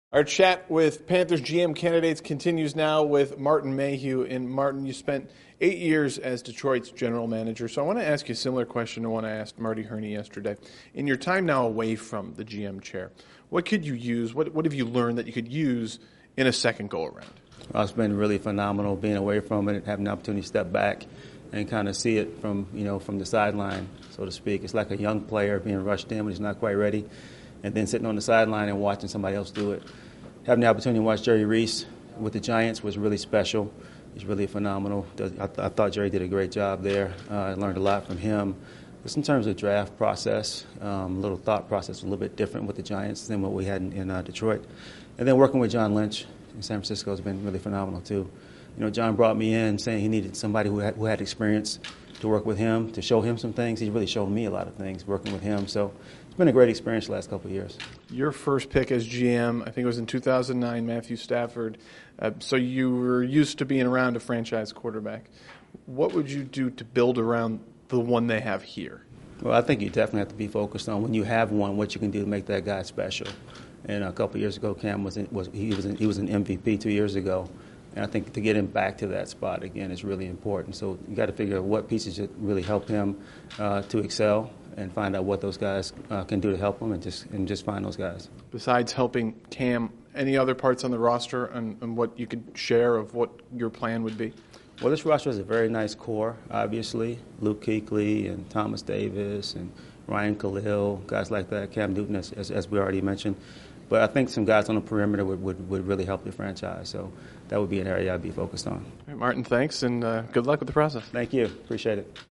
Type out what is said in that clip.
Our chat with Panthers GM candidates continues now with Martin Mayhew. And Martin, you spent 8 years as Detroit's general manager. So I want to ask you a similar question to one I asked Marty Herney yesterday. In your time now away from the GM chair, what could you use? What have you learned that you could use in a second go-around? Well, it's been really phenomenal being away from it and having the opportunity to step back and kind of see it from the sideline, so to speak. It's like a young player being rushed in when he's not quite ready, and then sitting on the sideline and watching somebody else do it. Having the opportunity to watch Jerry Reese with the Giants was really special. He's really phenomenal. I thought Jerry did a great job there. I learned a lot from him. Just in terms of draft process, a little thought process was a little bit different with the Giants than what we had in Detroit. And then working with John Lynch in San Francisco has been really phenomenal too. John brought me in saying he needed somebody who had experience to work with him, to show him some things. He's really shown me a lot of things working with him. So it's been a great experience the last couple of years. Your first pick as GM, I think it was in 2009, Matthew Stafford. So you were used to being around a franchise quarterback. What would you do to build around the one they have here? Well, I think you definitely have to be focused on when you have one, what you can do to make that guy special. And a couple of years ago, Cam was an MVP 2 years ago. And I think to get him back to that spot again is really important. So you got to figure out what pieces should really help him to excel, and find out what those guys can do to help him, and just find those guys. Besides helping Cam, any other parts on the roster and what you could share of what your plan would be? Well, this roster has a very nice core, obviously. Luke Kuechly and Thomas Davis and Ryan Khalil, guys like that, Cam Newton, as we already mentioned. But I think some guys on the perimeter would really help the franchise. So that would be an area I'd be focused on. All right, Martin, thanks, and good luck with the process. Thank you. Appreciate it.